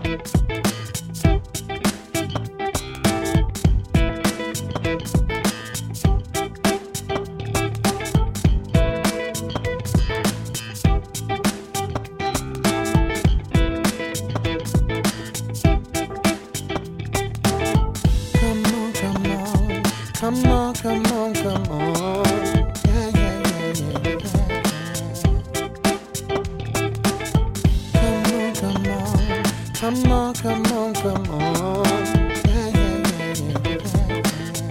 Come on, come on, come on. Yeah, yeah, yeah, yeah, yeah. Come on, come on, come on, come on. Yeah, yeah, yeah, yeah, yeah.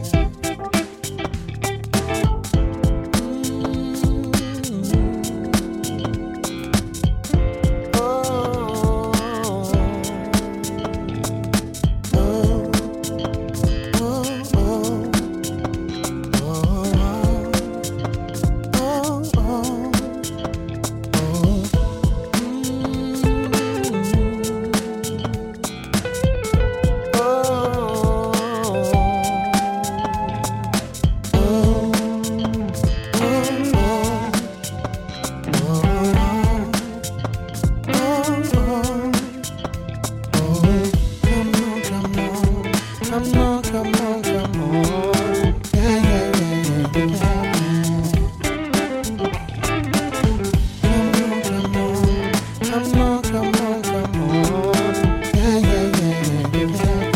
Oh, come on, come on, come on. Yeah, yeah, yeah, yeah, yeah. Come on, come on, come on. Yeah, yeah, yeah, yeah, yeah.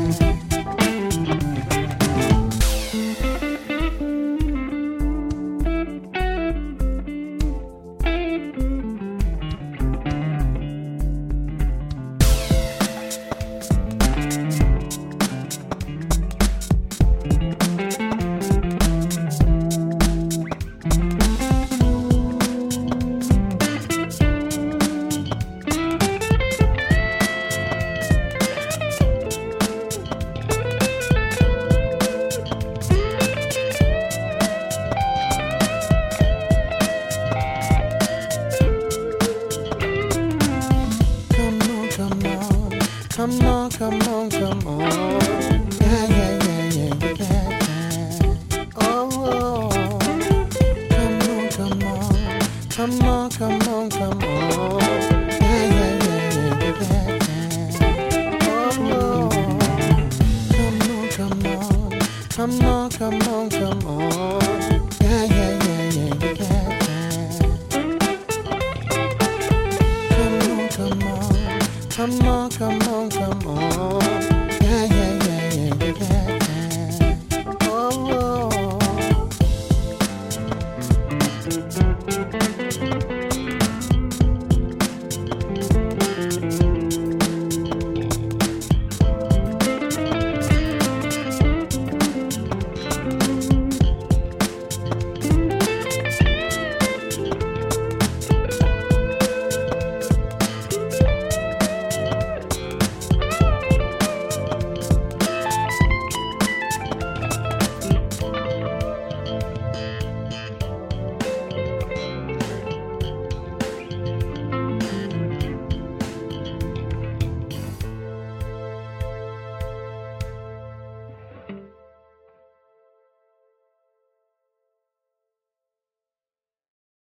Come on, come on, come on. Yeah, yeah, yeah, yeah, yeah, yeah. Oh, come on, come on. Come on, come on, come on. Yeah, yeah, yeah, yeah, yeah, yeah. Oh, come on, come on. Come on, come on, come on. Yeah, yeah, yeah, yeah, yeah, yeah. Come on, come on, come on, come on.